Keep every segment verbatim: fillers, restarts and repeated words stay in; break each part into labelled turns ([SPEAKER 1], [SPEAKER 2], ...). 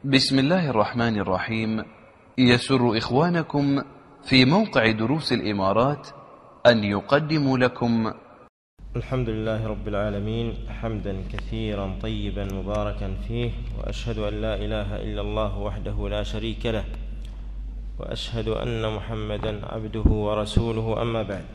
[SPEAKER 1] بسم الله الرحمن الرحيم. يسر إخوانكم في موقع دروس الإمارات أن يقدموا لكم
[SPEAKER 2] الحمد لله رب العالمين حمدا كثيرا طيبا مباركا فيه، وأشهد أن لا إله إلا الله وحده لا شريك له، وأشهد أن محمدا عبده ورسوله. أما بعد،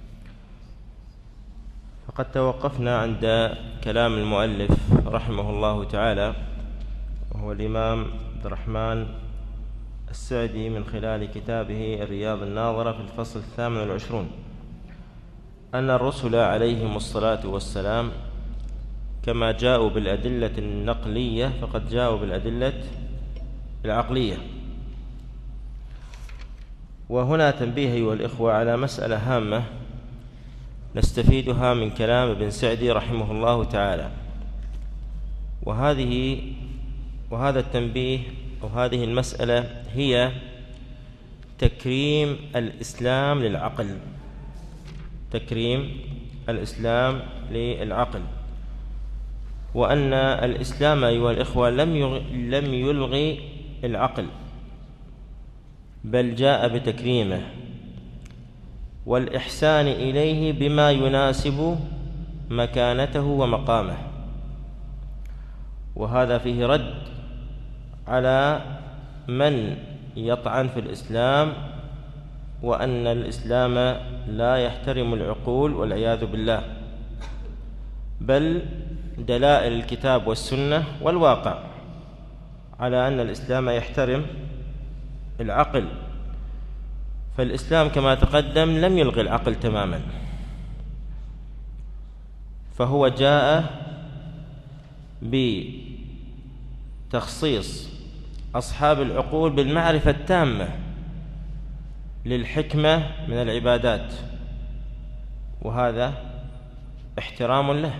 [SPEAKER 2] فقد توقفنا عند كلام المؤلف رحمه الله تعالى، وهو الإمام عبد الرحمن السعدي، من خلال كتابه الرياض الناظرة في الفصل الثامن والعشرون، أن الرسل عليهم الصلاة والسلام كما جاءوا بالأدلة النقلية فقد جاءوا بالأدلة العقلية. وهنا تنبيه أيها الإخوة على مسألة هامة نستفيدها من كلام ابن سعدي رحمه الله تعالى، وهذه وهذا التنبيه أو هذه المسألة هي تكريم الإسلام للعقل. تكريم الإسلام للعقل، وأن الإسلام أيها الإخوة لم لم يلغي العقل، بل جاء بتكريمه والإحسان إليه بما يناسب مكانته ومقامه. وهذا فيه رد على من يطعن في الإسلام وأن الإسلام لا يحترم العقول والعياذ بالله، بل دلائل الكتاب والسنة والواقع على أن الإسلام يحترم العقل. فالإسلام كما تقدم لم يلغي العقل تماما، فهو جاء بتخصيص أصحاب العقول بالمعرفة التامة للحكمة من العبادات، وهذا احترام له.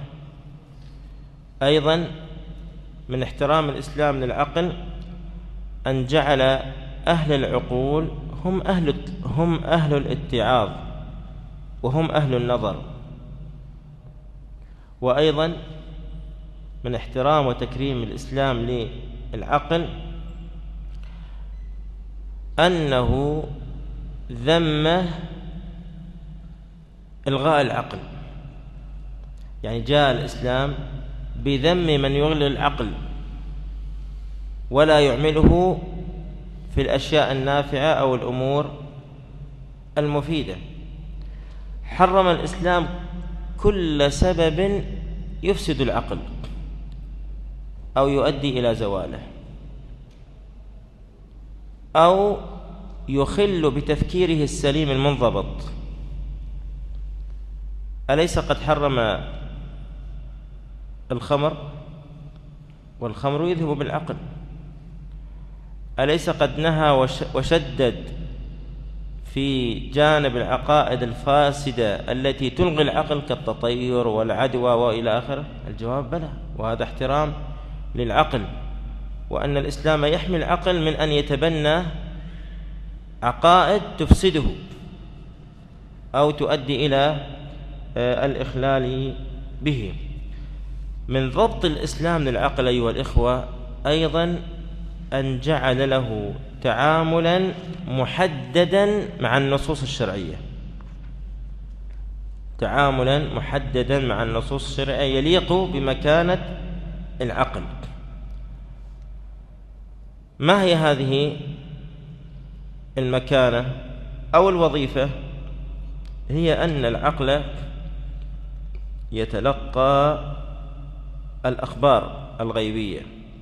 [SPEAKER 2] أيضا من احترام الإسلام للعقل أن جعل أهل العقول هم أهل هم أهل الاتعاظ وهم أهل النظر. وأيضا من احترام وتكريم الإسلام للعقل أنه ذم إلغاء العقل، يعني جاء الإسلام بذم من يغلي العقل ولا يعمله في الأشياء النافعة أو الأمور المفيدة. حرم الإسلام كل سبب يفسد العقل أو يؤدي إلى زواله أو يخل بتفكيره السليم المنضبط. أليس قد حرم الخمر؟ والخمر يذهب بالعقل. أليس قد نهى وشدد في جانب العقائد الفاسدة التي تلغي العقل كالتطير والعدوى وإلى آخره؟ الجواب بلى، وهذا احترام للعقل، وأن الإسلام يحمي العقل من أن يتبنى عقائد تفسده أو تؤدي إلى الإخلال به. من ضبط الإسلام للعقل أيها الإخوة أيضا أن جعل له تعاملا محددا مع النصوص الشرعية، تعاملا محددا مع النصوص الشرعية يليق بمكانة العقل. ما هي هذه المكانة أو الوظيفة؟ هي أن العقل يتلقى الأخبار الغيبية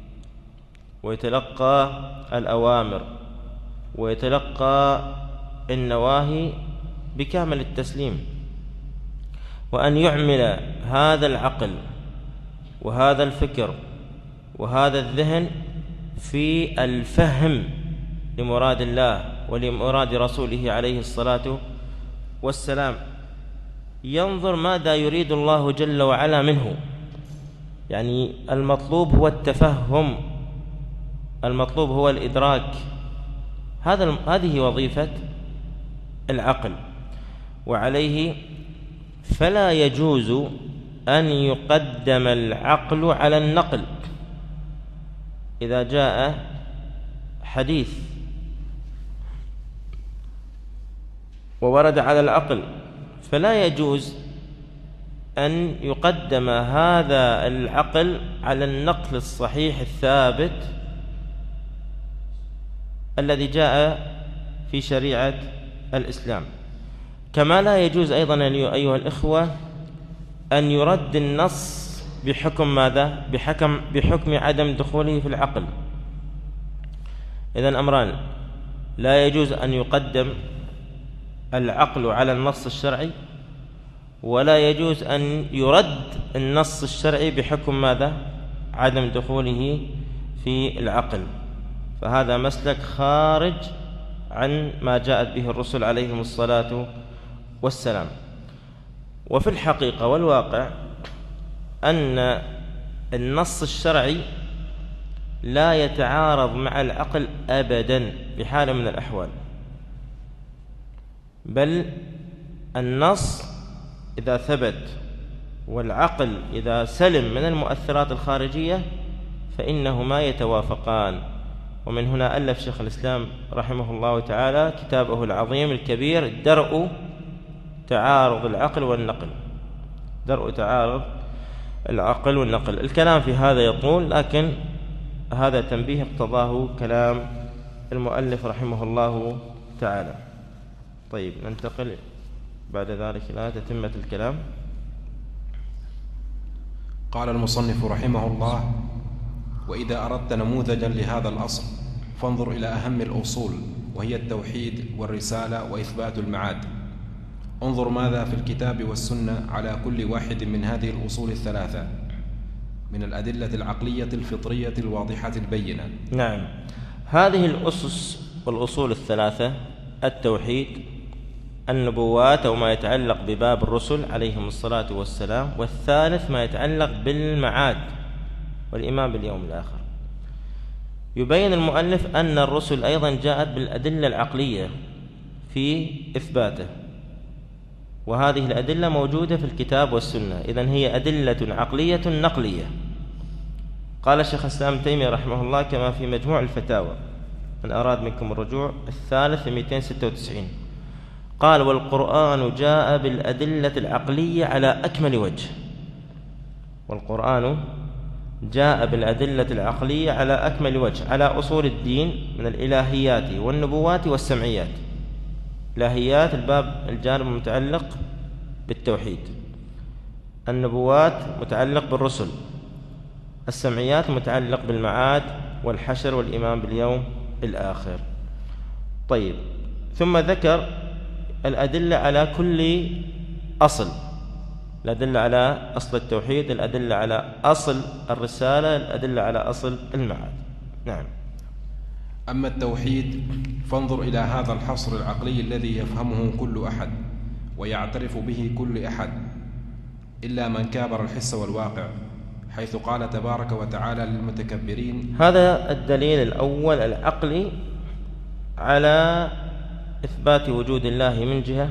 [SPEAKER 2] ويتلقى الأوامر ويتلقى النواهي بكامل التسليم، وأن يعمل هذا العقل وهذا الفكر وهذا الذهن في الفهم لمراد الله ولمراد رسوله عليه الصلاة والسلام. ينظر ماذا يريد الله جل وعلا منه، يعني المطلوب هو التفهم، المطلوب هو الإدراك. هذا هذه وظيفة العقل، وعليه فلا يجوز أن يقدم العقل على النقل. إذا جاء حديث وورد على العقل، فلا يجوز أن يقدم هذا العقل على النقل الصحيح الثابت الذي جاء في شريعة الإسلام. كما لا يجوز أيضا أيها الإخوة أن يرد النص بحكم ماذا؟ بحكم, بحكم عدم دخوله في العقل. إذن أمران: لا يجوز أن يقدم العقل على النص الشرعي، ولا يجوز أن يرد النص الشرعي بحكم ماذا؟ عدم دخوله في العقل. فهذا مسلك خارج عن ما جاءت به الرسل عليهم الصلاة والسلام. وفي الحقيقة والواقع أن النص الشرعي لا يتعارض مع العقل أبدا بحال من الأحوال، بل النص إذا ثبت والعقل إذا سلم من المؤثرات الخارجية فإنهما يتوافقان. ومن هنا ألف شيخ الإسلام رحمه الله تعالى كتابه العظيم الكبير درء تعارض العقل والنقل. درء تعارض العقل والنقل. الكلام في هذا يطول، لكن هذا تنبيه اقتضاه كلام المؤلف رحمه الله تعالى. طيب، ننتقل بعد ذلك إلى تتمة الكلام.
[SPEAKER 3] قال المصنف رحمه الله: وإذا أردت نموذجا لهذا الأصل فانظر إلى أهم الأصول، وهي التوحيد والرسالة وإثبات المعاد. انظر ماذا في الكتاب والسنة على كل واحد من هذه الأصول الثلاثة من الأدلة العقلية الفطرية الواضحة البينة.
[SPEAKER 2] نعم، هذه الأسس والأصول الثلاثة: التوحيد، النبوات أو ما يتعلق بباب الرسل عليهم الصلاة والسلام، والثالث ما يتعلق بالمعاد والإيمان باليوم الآخر. يبين المؤلف أن الرسل أيضا جاءت بالأدلة العقلية في إثباته، وهذه الأدلة موجودة في الكتاب والسنة. إذن هي أدلة عقلية نقلية. قال الشيخ الإسلام ابن تيمية رحمه الله كما في مجموع الفتاوى، من أراد منكم الرجوع الثالث مئتين وستة وتسعين، قال: والقرآن جاء بالأدلة العقلية على أكمل وجه. والقرآن جاء بالأدلة العقلية على أكمل وجه على أصول الدين من الإلهيات والنبوات والسمعيات. الإلهيات الباب الجانب المتعلق بالتوحيد، النبوات متعلق بالرسل، السمعيات متعلق بالمعاد والحشر والإيمان باليوم الآخر. طيب، ثم ذكر الأدلة على كل أصل: الأدلة على أصل التوحيد، الأدلة على أصل الرسالة، الأدلة على أصل المعاد. نعم.
[SPEAKER 3] أما التوحيد فانظر إلى هذا الحصر العقلي الذي يفهمه كل أحد ويعترف به كل أحد إلا من كابر الحس والواقع، حيث قال تبارك وتعالى للمتكبرين.
[SPEAKER 2] هذا الدليل الأول العقلي على إثبات وجود الله من جهة،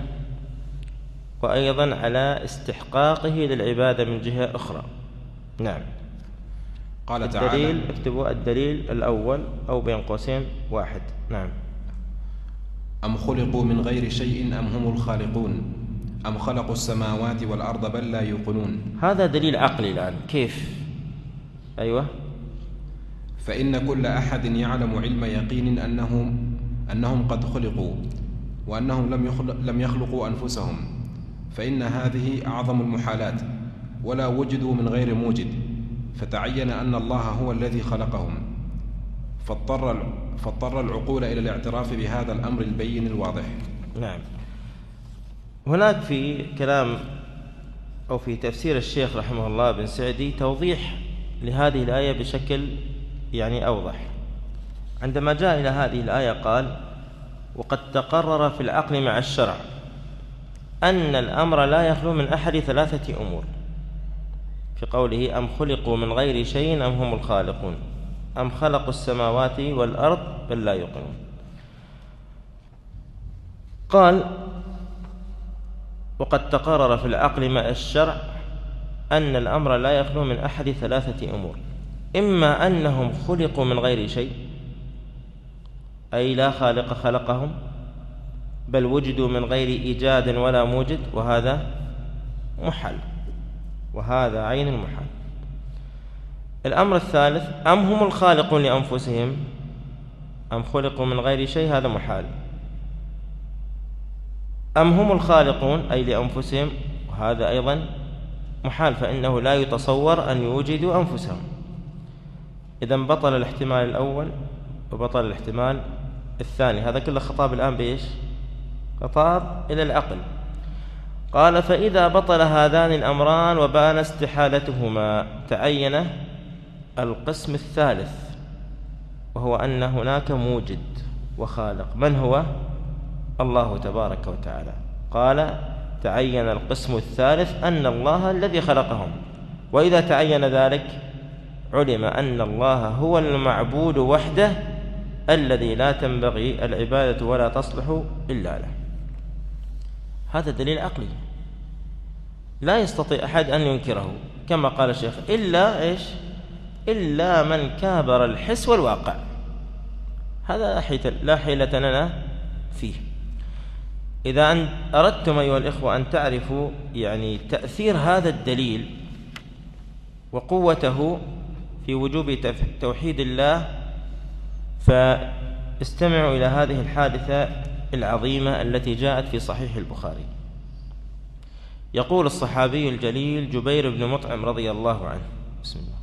[SPEAKER 2] وأيضا على استحقاقه للعبادة من جهة أخرى. نعم.
[SPEAKER 3] قال تعالى:
[SPEAKER 2] الدليل، اكتبوا الدليل الأول أو بين قوسين واحد. نعم.
[SPEAKER 3] أم خلقوا من غير شيء أم هم الخالقون أم خلقوا السماوات والأرض بل لا يوقنون.
[SPEAKER 2] هذا دليل عقلي الآن. كيف؟ أيوة.
[SPEAKER 3] فإن كل أحد يعلم علم يقين أنهم أنهم قد خلقوا وأنهم لم يخلق لم يخلقوا أنفسهم، فإن هذه أعظم المحالات، ولا وجدوا من غير موجد، فتعين أن الله هو الذي خلقهم، فاضطر فاضطر العقول إلى الاعتراف بهذا الأمر البين الواضح.
[SPEAKER 2] نعم. هناك في كلام أو في تفسير الشيخ رحمه الله بن سعدي توضيح لهذه الآية بشكل يعني أوضح. عندما جاء إلى هذه الآية قال: وقد تقرر في العقل مع الشرع أن الأمر لا يخلو من أحد ثلاثة أمور، في قوله: أم خلقوا من غير شيء أم هم الخالقون أم خلقوا السماوات والأرض بل لا يوقنون. قال: وقد تقرر في العقل مع الشرع أن الأمر لا يخلو من أحد ثلاثة أمور: إما أنهم خلقوا من غير شيء، أي لا خالق خلقهم، بل وجدوا من غير إيجاد ولا موجد، وهذا محال، وهذا عين المحال. الأمر الثالث: أم هم الخالقون لأنفسهم أم خلقوا من غير شيء، هذا محال. أم هم الخالقون أي لأنفسهم، وهذا أيضا محال، فإنه لا يتصور أن يوجدوا أنفسهم. إذن بطل الاحتمال الأول وبطل الاحتمال الثاني. هذا كله خطاب الآن بإيش؟ خطاب إلى العقل. قال: فإذا بطل هذان الأمران وبان استحالتهما تعين القسم الثالث، وهو أن هناك موجد وخالق. من هو؟ الله تبارك وتعالى. قال: تعين القسم الثالث أن الله الذي خلقهم. وإذا تعين ذلك علم أن الله هو المعبود وحده الذي لا تنبغي العبادة ولا تصلح إلا له. هذا دليل عقلي لا يستطيع أحد أن ينكره، كما قال الشيخ: إلا إيش؟ إلا من كابر الحس والواقع. هذا لا حيلة لنا فيه. إذا أن أردتم أيها الإخوة أن تعرفوا يعني تأثير هذا الدليل وقوته في وجوب توحيد الله، فاستمعوا إلى هذه الحادثة العظيمة التي جاءت في صحيح البخاري. يقول الصحابي الجليل جبير بن مطعم رضي الله عنه: بسم الله.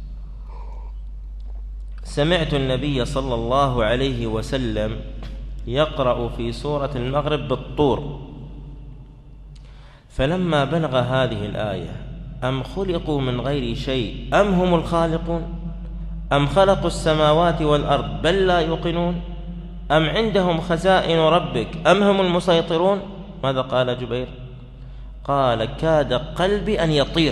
[SPEAKER 2] سمعت النبي صلى الله عليه وسلم يقرأ في سورة المغرب بالطور، فلما بلغ هذه الآية: أم خلقوا من غير شيء أم هم الخالقون أم خلقوا السماوات والأرض بل لا يوقنون أم عندهم خزائن ربك أم هم المسيطرون، ماذا قال جبير؟ قال: كاد قلبي أن يطير.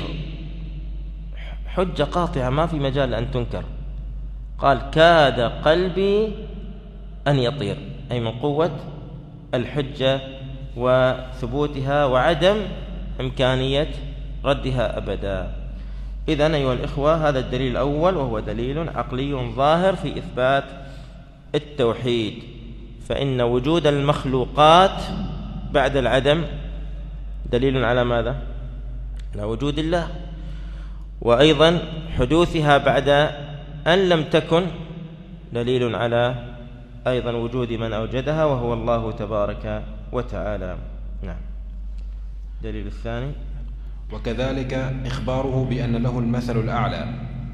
[SPEAKER 2] حجة قاطعة ما في مجال أن تنكر. قال: كاد قلبي أن يطير، أي من قوة الحجة وثبوتها وعدم إمكانية ردها أبدا. إذن أيها الإخوة، هذا الدليل الأول، وهو دليل عقلي ظاهر في إثبات التوحيد، فإن وجود المخلوقات بعد العدم دليل على ماذا؟ على وجود الله، وأيضا حدوثها بعد أن لم تكن دليل على أيضا وجود من أوجدها وهو الله تبارك وتعالى. نعم. دليل الثاني:
[SPEAKER 3] وكذلك إخباره بأن له المثل الأعلى.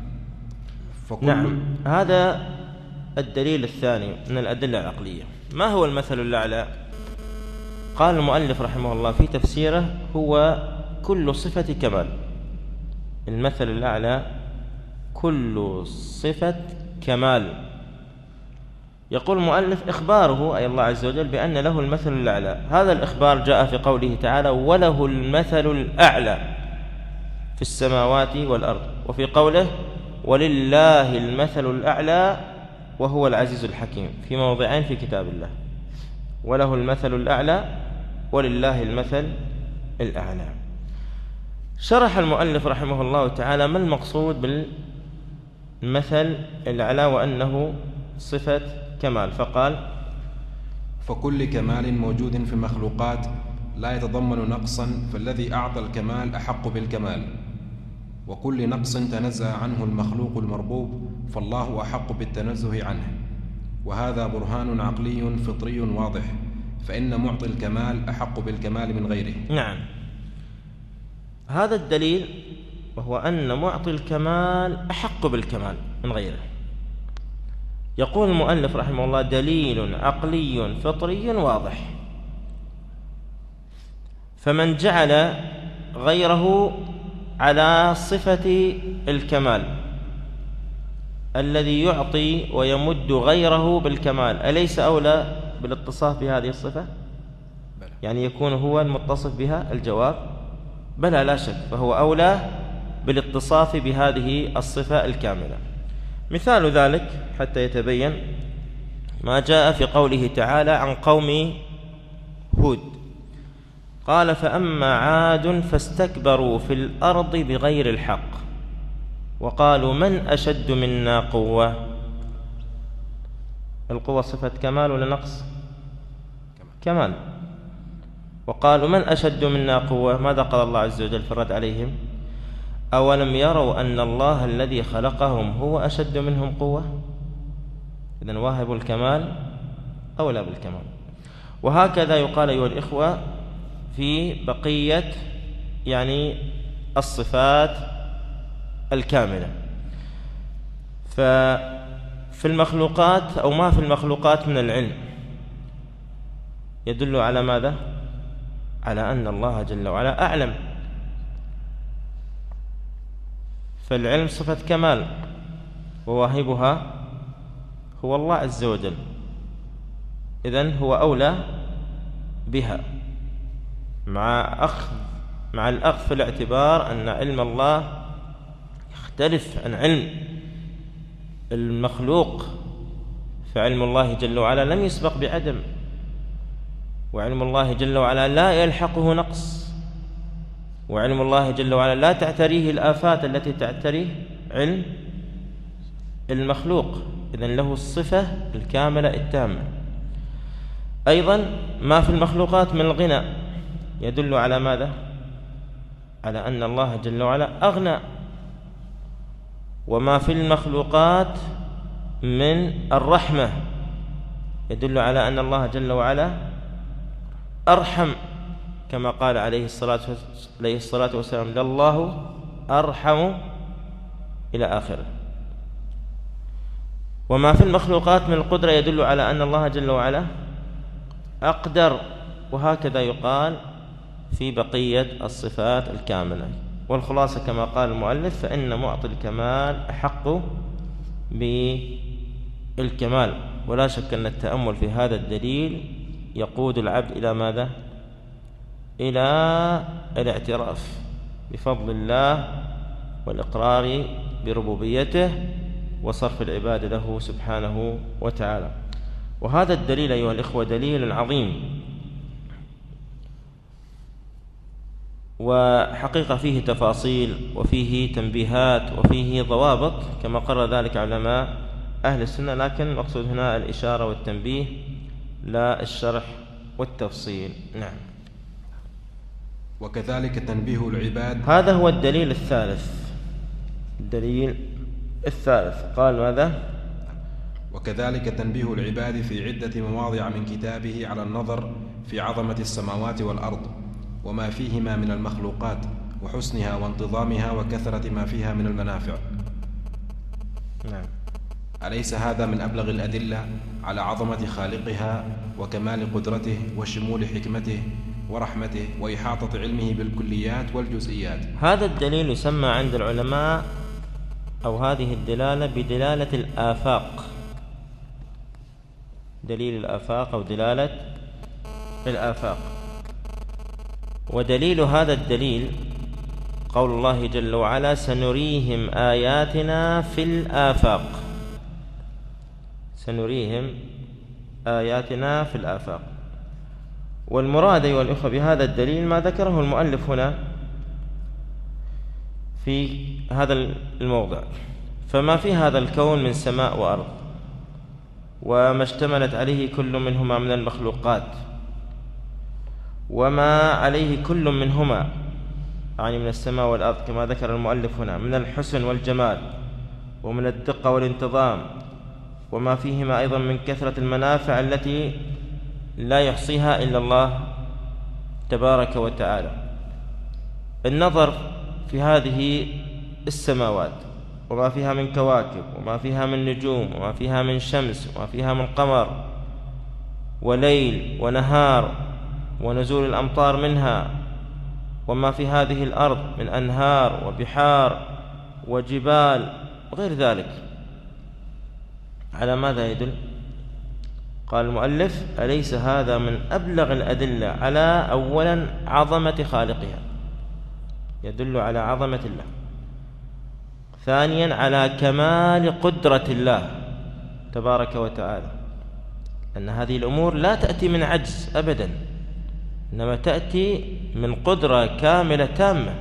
[SPEAKER 2] فكل نعم، هذا الدليل الثاني من الأدلة العقلية. ما هو المثل الأعلى؟ قال المؤلف رحمه الله في تفسيره: هو كل صفة كمال. المثل الأعلى كل صفة كمال. يقول المؤلف: إخباره أي الله عز وجل بأن له المثل الأعلى. هذا الإخبار جاء في قوله تعالى: وله المثل الأعلى في السماوات والأرض، وفي قوله: ولله المثل الأعلى وهو العزيز الحكيم، في موضعين في كتاب الله. وله المثل الأعلى ولله المثل الأعلى. شرح المؤلف رحمه الله تعالى ما المقصود بالمثل الأعلى وأنه صفة كمال، فقال:
[SPEAKER 3] فكل كمال موجود في المخلوقات لا يتضمن نقصا، فالذي أعطى الكمال أحق بالكمال، وكل نقص تنزه عنه المخلوق المربوب فالله أحق بالتنزه عنه. وهذا برهان عقلي فطري واضح، فإن معطي الكمال أحق بالكمال من غيره.
[SPEAKER 2] نعم، هذا الدليل، وهو أن معطي الكمال أحق بالكمال من غيره. يقول المؤلف رحمه الله: دليل عقلي فطري واضح، فمن جعل غيره على صفة الكمال الذي يعطي ويمد غيره بالكمال، أليس أولى بالاتصاف بهذه الصفة؟ يعني يكون هو المتصف بها؟ الجواب: بلى لا شك، فهو أولى بالاتصاف بهذه الصفة الكاملة. مثال ذلك حتى يتبين ما جاء في قوله تعالى عن قوم هود: قال: فأما عاد فاستكبروا في الأرض بغير الحق وقالوا من أشد منا قوة. القوة صفة كمال ولا نقص؟ كمال. وقالوا من أشد منا قوة؟ ماذا قال الله عز وجل في الرد عليهم؟ أولم يروا أن الله الذي خلقهم هو أشد منهم قوة؟ إذن واهب الكمال أولى بالكمال. وهكذا يقال أيها الإخوة في بقية يعني الصفات الكاملة. ففي المخلوقات أو ما في المخلوقات من العلم يدل على ماذا؟ على أن الله جل وعلا أعلم. فالعلم صفة كمال وواهبها هو الله عز وجل، إذن هو أولى بها، مع أخذ مع الأخذ في الاعتبار أن علم الله يختلف عن علم المخلوق، فعلم الله جل وعلا لم يسبق بعدم، وعلم الله جل وعلا لا يلحقه نقص، وعلم الله جل وعلا لا تعتريه الآفات التي تعتريه علم المخلوق، إذن له الصفة الكاملة التامة. أيضا ما في المخلوقات من الغنى يدل على ماذا؟ على أن الله جل وعلا أغنى. وما في المخلوقات من الرحمة يدل على أن الله جل وعلا أرحم، كما قال عليه الصلاة عليه الصلاة والسلام لله أرحم إلى آخره. وما في المخلوقات من القدرة يدل على أن الله جل وعلا أقدر، وهكذا يقال في بقية الصفات الكاملة. والخلاصة كما قال المؤلف فإن معطي الكمال أحق بالكمال. ولا شك أن التأمل في هذا الدليل يقود العبد إلى ماذا؟ إلى الاعتراف بفضل الله والإقرار بربوبيته وصرف العباد له سبحانه وتعالى. وهذا الدليل أيها الإخوة دليل عظيم، وحقيقة فيه تفاصيل وفيه تنبيهات وفيه ضوابط كما قرر ذلك علماء أهل السنة، لكن المقصود هنا الإشارة والتنبيه لا الشرح والتفصيل. نعم.
[SPEAKER 3] وكذلك تنبيه العباد.
[SPEAKER 2] هذا هو الدليل الثالث. الدليل الثالث قال ماذا؟
[SPEAKER 3] وكذلك تنبيه العباد في عدة مواضع من كتابه على النظر في عظمة السماوات والأرض وما فيهما من المخلوقات وحسنها وانتظامها وكثرة ما فيها من المنافع.
[SPEAKER 2] نعم.
[SPEAKER 3] أليس هذا من أبلغ الأدلة على عظمة خالقها وكمال قدرته وشمول حكمته ورحمته وإحاطة علمه بالكليات والجزئيات؟
[SPEAKER 2] هذا الدليل يسمى عند العلماء أو هذه الدلالة بدلالة الآفاق، دليل الآفاق أو دلالة الآفاق. ودليل هذا الدليل قول الله جل وعلا سنريهم آياتنا في الآفاق، سنريهم آياتنا في الآفاق. والمراد أيها الإخوة بهذا الدليل ما ذكره المؤلف هنا في هذا الموضع، فما في هذا الكون من سماء وأرض وما اشتملت عليه كل منهما من المخلوقات وما عليه كل منهما يعني من السماء والأرض كما ذكر المؤلف هنا من الحسن والجمال ومن الدقة والانتظام، وما فيهما أيضا من كثرة المنافع التي لا يحصيها إلا الله تبارك وتعالى. النظر في هذه السماوات وما فيها من كواكب وما فيها من نجوم وما فيها من شمس وما فيها من قمر وليل ونهار ونزول الأمطار منها، وما في هذه الأرض من أنهار وبحار وجبال وغير ذلك، على ماذا يدل؟ قال المؤلف أليس هذا من أبلغ الأدلة على أولا عظمة خالقها، يدل على عظمة الله. ثانيا على كمال قدرة الله تبارك وتعالى، أن هذه الأمور لا تأتي من عجز أبدا، إنما تأتي من قدرة كاملة تامة،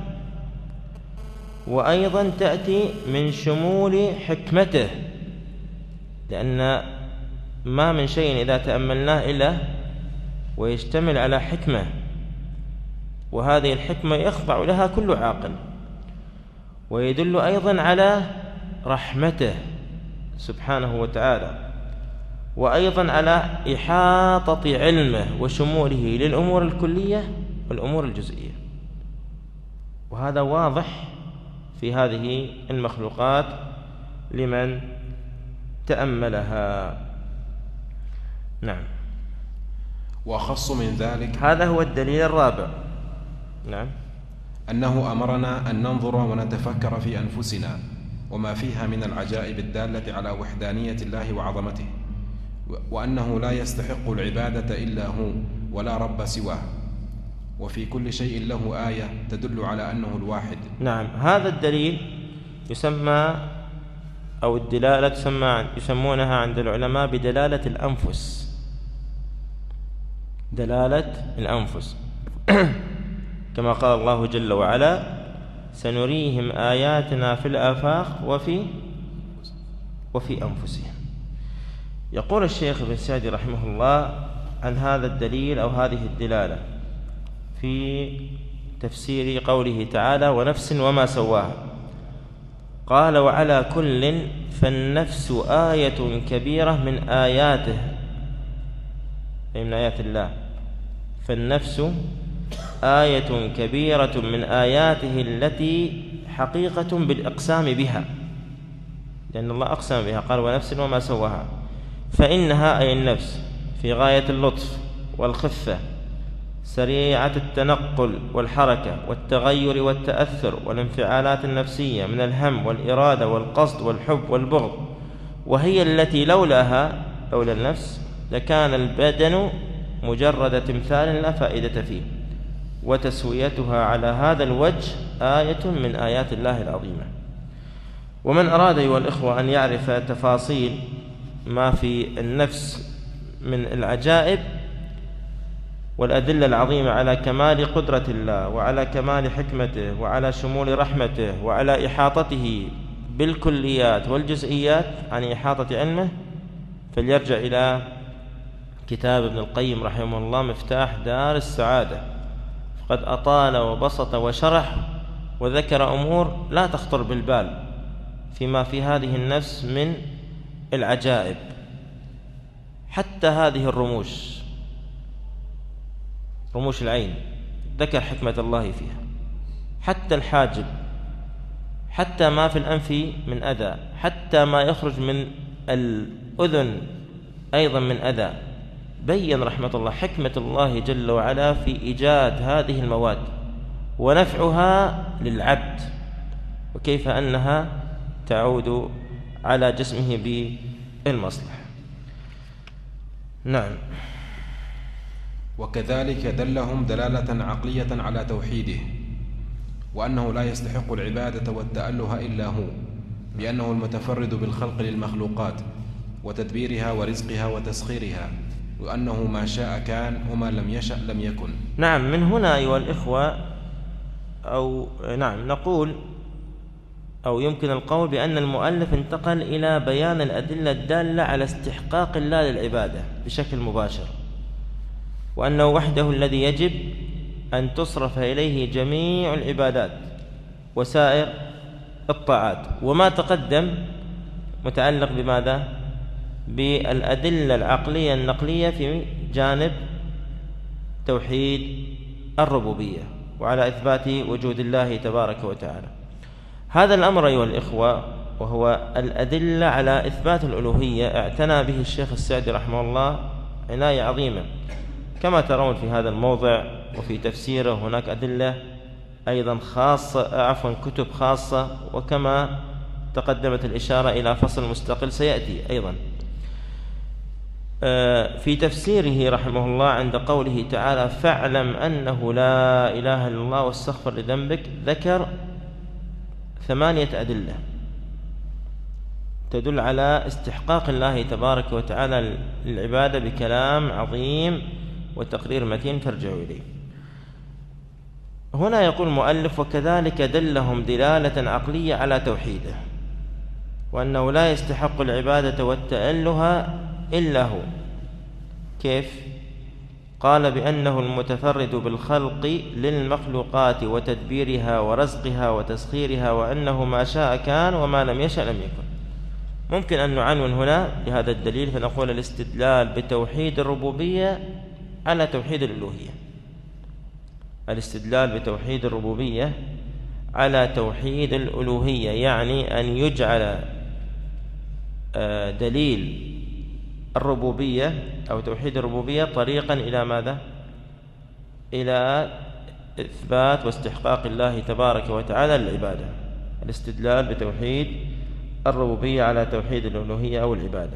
[SPEAKER 2] وأيضا تأتي من شمول حكمته، لأن ما من شيء إذا تأملناه إلا ويشتمل على حكمة، وهذه الحكمة يخضع لها كل عاقل، ويدل أيضا على رحمته سبحانه وتعالى، وأيضا على إحاطة علمه وشموله للأمور الكلية والأمور الجزئية. وهذا واضح في هذه المخلوقات لمن تأملها. نعم.
[SPEAKER 3] وأخص من ذلك
[SPEAKER 2] هذا هو الدليل الرابع. نعم.
[SPEAKER 3] أنه أمرنا أن ننظر ونتفكر في أنفسنا وما فيها من العجائب الدالة على وحدانية الله وعظمته، وأنه لا يستحق العبادة إلا هو ولا رب سواه، وفي كل شيء له آية تدل على أنه الواحد.
[SPEAKER 2] نعم. هذا الدليل يسمى أو الدلالة تسمى يسمونها عند العلماء بدلالة الأنفس. دلالة الأنفس كما قال الله جل وعلا: سنريهم آياتنا في الآفاق وفي وفي أنفسهم. يقول الشيخ ابن سعدي رحمه الله عن هذا الدليل أو هذه الدلالة في تفسير قوله تعالى: ونفس وما سواها. قال: وعلى كل فالنفس آية كبيرة من آياته، أي من آيات الله. فالنفس آية كبيرة من آياته التي حقيقة بالإقسام بها، لأن الله أقسم بها، قال: ونفس وما سواها. فإنها أي النفس في غاية اللطف والخفة، سريعة التنقل والحركة والتغير والتأثر والانفعالات النفسية من الهم والإرادة والقصد والحب والبغض، وهي التي لولاها لولا النفس لكان البدن مجرد تمثال لا فائدة فيه، وتسويتها على هذا الوجه آية من آيات الله العظيمة. ومن أراد أيها الإخوة أن يعرف تفاصيل ما في النفس من العجائب والأدلة العظيمة على كمال قدرة الله وعلى كمال حكمته وعلى شمول رحمته وعلى إحاطته بالكليات والجزئيات عن إحاطة علمه، فليرجع إلى كتاب ابن القيم رحمه الله مفتاح دار السعادة، فقد أطال وبسط وشرح وذكر أمور لا تخطر بالبال فيما في هذه النفس من العجائب. حتى هذه الرموش، رموش العين، ذكر حكمة الله فيها، حتى الحاجب، حتى ما في الأنف من أذى، حتى ما يخرج من الأذن أيضا من أذى. بين رحمة الله حكمة الله جل وعلا في إيجاد هذه المواد ونفعها للعبد، وكيف أنها تعود على جسمه بالمصلحة. نعم.
[SPEAKER 3] وكذلك دلهم دلالة عقلية على توحيده، وأنه لا يستحق العبادة والتأله إلا هو، بأنه المتفرد بالخلق للمخلوقات وتدبيرها ورزقها وتسخيرها، وأنه ما شاء كان وما لم يشأ لم يكن.
[SPEAKER 2] نعم. من هنا أيها الإخوة أو نعم نقول أو يمكن القول بأن المؤلف انتقل إلى بيان الأدلة الدالة على استحقاق الله للعبادة بشكل مباشر، وأنه وحده الذي يجب أن تصرف إليه جميع العبادات وسائر الطاعات. وما تقدم متعلق بماذا؟ بالأدلة العقلية النقلية في جانب توحيد الربوبية وعلى إثبات وجود الله تبارك وتعالى. هذا الأمر أيها الإخوة وهو الأدلة على إثبات الألوهية اعتنى به الشيخ السعدي رحمه الله عناية عظيمة، كما ترون في هذا الموضع وفي تفسيره هناك أدلة أيضا خاصة عفوا كتب خاصة، وكما تقدمت الإشارة إلى فصل مستقل سيأتي أيضا. في تفسيره رحمه الله عند قوله تعالى: فاعلم أنه لا إله إلا الله واستغفر لذنبك، ذكر ثمانية أدلة تدل على استحقاق الله تبارك وتعالى للعبادة بكلام عظيم وتقرير متين ترجعوا إليه. هنا يقول المؤلف: وكذلك دلهم دلالة عقلية على توحيده، وأنه لا يستحق العبادة والتأله إلا هو. كيف؟ قال بأنه المتفرد بالخلق للمخلوقات وتدبيرها ورزقها وتسخيرها، وأنه ما شاء كان وما لم يشأ لم يكن. ممكن أن نعنون هنا لهذا الدليل فنقول الاستدلال بتوحيد الربوبية على توحيد الألوهية. الاستدلال بتوحيد الربوبية على توحيد الألوهية يعني أن يجعل دليل الربوبية أو توحيد الربوبية طريقا إلى ماذا؟ إلى إثبات واستحقاق الله تبارك وتعالى للعبادة. الاستدلال بتوحيد الربوبية على توحيد الألوهية أو العبادة.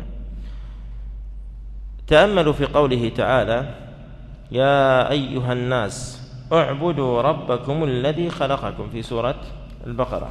[SPEAKER 2] تأملوا في قوله تعالى: يا أيها الناس اعبدوا ربكم الذي خلقكم في سورة البقرة،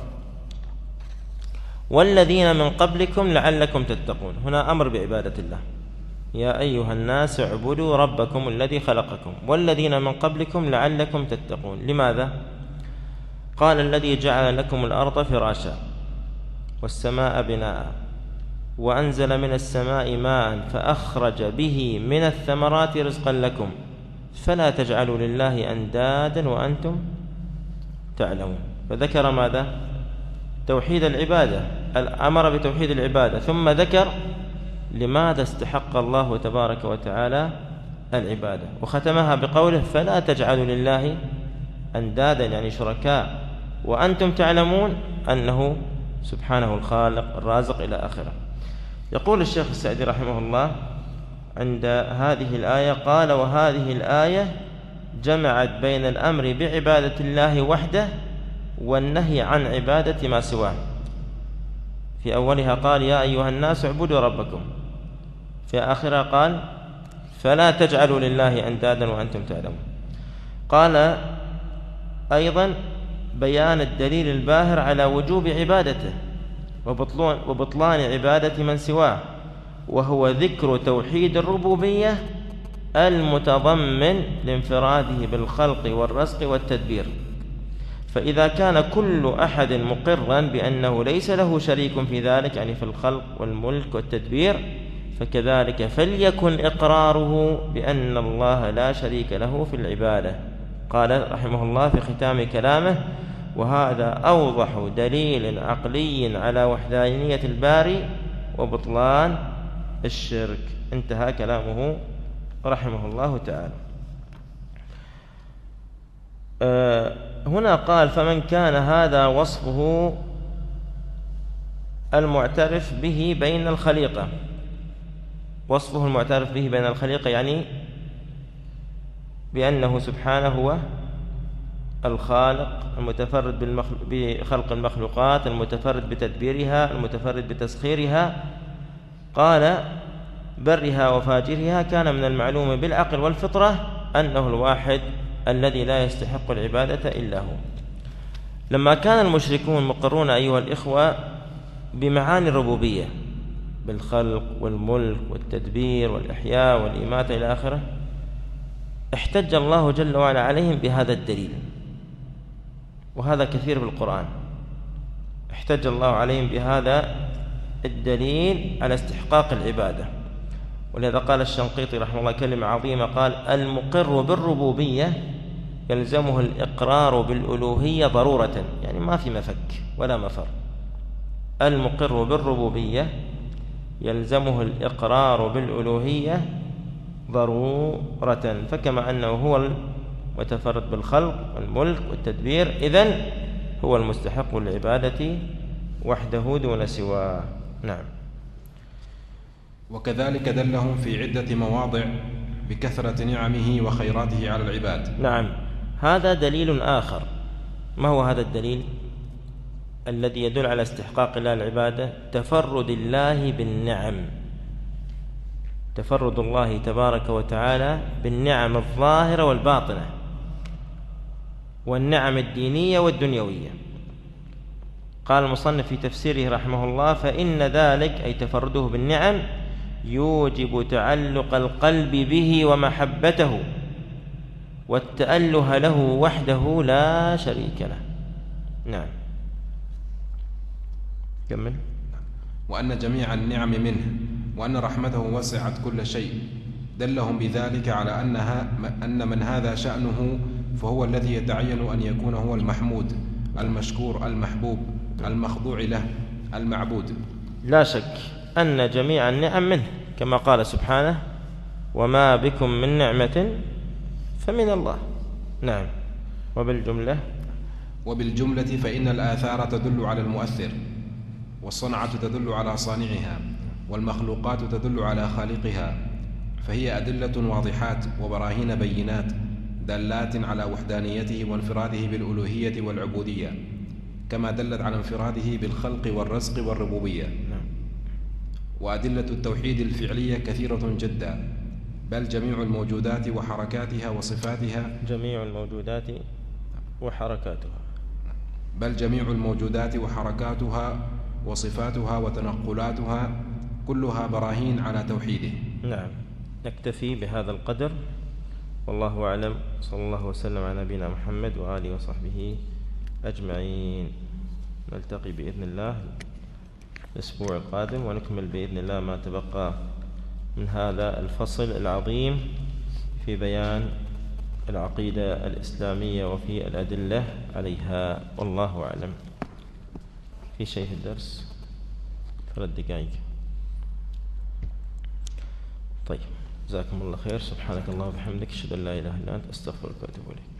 [SPEAKER 2] والذين من قبلكم لعلكم تتقون. هنا أمر بعبادة الله. يا أيها الناس اعبدوا ربكم الذي خلقكم والذين من قبلكم لعلكم تتقون. لماذا؟ قال: الذي جعل لكم الأرض فراشا والسماء بناء وأنزل من السماء ماء فأخرج به من الثمرات رزقا لكم فلا تجعلوا لله أندادا وأنتم تعلمون. فذكر ماذا؟ توحيد العبادة، الأمر بتوحيد العبادة، ثم ذكر لماذا استحق الله تبارك وتعالى العبادة، وختمها بقوله: فلا تجعلوا لله أندادا يعني شركاء وأنتم تعلمون أنه سبحانه الخالق الرازق إلى آخره. يقول الشيخ السعدي رحمه الله عند هذه الآية قال: وهذه الآية جمعت بين الأمر بعبادة الله وحده والنهي عن عبادة ما سواه. في أولها قال: يا أيها الناس اعبدوا ربكم، في آخرها قال: فلا تجعلوا لله أندادا وأنتم تعلمون. قال أيضا: بيان الدليل الباهر على وجوب عبادته وبطلان عبادة من سواه، وهو ذكر توحيد الربوبية المتضمن لانفراده بالخلق والرزق والتدبير. فإذا كان كل أحد مقرا بأنه ليس له شريك في ذلك يعني في الخلق والملك والتدبير، فكذلك فليكن إقراره بأن الله لا شريك له في العبادة. قال رحمه الله في ختام كلامه: وهذا أوضح دليل عقلي على وحدانية الباري وبطلان الشرك. انتهى كلامه رحمه الله تعالى. أه هنا قال: فمن كان هذا وصفه المعترف به بين الخليقة، وصفه المعترف به بين الخليقة يعني بأنه سبحانه هو الخالق المتفرد بخلق المخلوقات، المتفرد بتدبيرها، المتفرد بتسخيرها، قال: برها وفاجرها. كان من المعلوم بالعقل والفطرة أنه الواحد الذي لا يستحق العبادة إلا هو. لما كان المشركون مقرون أيها الإخوة بمعاني الربوبية بالخلق والملك والتدبير والإحياء والإماتة إلى آخره، احتج الله جل وعلا عليهم بهذا الدليل، وهذا كثير في القرآن. احتج الله عليهم بهذا الدليل على استحقاق العبادة، ولهذا قال الشنقيطي رحمه الله كلمة عظيمة، قال: المقر بالربوبية يلزمه الإقرار بالألوهية ضرورة، يعني ما في مفك ولا مفر. المقر بالربوبية يلزمه الإقرار بالألوهية ضرورة، فكما أنه هو المتفرد بالخلق والملك والتدبير، إذن هو المستحق للعبادة وحده دون سواه. نعم.
[SPEAKER 3] وكذلك دلهم في عدة مواضع بكثرة نعمه وخيراته على العباد.
[SPEAKER 2] نعم، هذا دليل آخر. ما هو هذا الدليل الذي يدل على استحقاق الله العبادة؟ تفرد الله بالنعم، تفرد الله تبارك وتعالى بالنعم الظاهرة والباطنة والنعم الدينية والدنيوية. قال المصنف في تفسيره رحمه الله: فإن ذلك أي تفرده بالنعم يوجب تعلق القلب به ومحبته والتأله له وحده لا شريك له. نعم، كمل.
[SPEAKER 3] وأن جميع النعم منه وأن رحمته وسعت كل شيء، دلهم بذلك على أنها أن من هذا شأنه فهو الذي يتعين أن يكون هو المحمود المشكور المحبوب المخضوع له المعبود.
[SPEAKER 2] لا شك أن جميع النعم منه، كما قال سبحانه: وما بكم من نعمة فمن الله. نعم. وبالجملة
[SPEAKER 3] وبالجملة فإن الآثار تدل على المؤثر، والصنعة تدل على صانعها، والمخلوقات تدل على خالقها، فهي أدلة واضحات وبراهين بينات دالات على وحدانيته وانفراده بالألوهية والعبودية، كما دلت على انفراده بالخلق والرزق والربوبية. وأدلة التوحيد الفعلية كثيرة جدا، بل جميع الموجودات وحركاتها وصفاتها
[SPEAKER 2] جميع الموجودات وحركاتها
[SPEAKER 3] بل جميع الموجودات وحركاتها وصفاتها وتنقلاتها كلها براهين على توحيده.
[SPEAKER 2] نعم. نكتفي بهذا القدر، والله أعلم. صلى الله وسلم على نبينا محمد وآله وصحبه أجمعين. نلتقي بإذن الله الأسبوع القادم ونكمل بإذن الله ما تبقى من هذا الفصل العظيم في بيان العقيدة الإسلامية وفي الأدلة عليها، والله أعلم. في شيء في الدرس؟ ثلاث دقائق. طيب، جزاكم الله خير. سبحانك اللهم وبحمدك، أشهد أن لا إله إلا أنت، أستغفرك وأتوب إليك.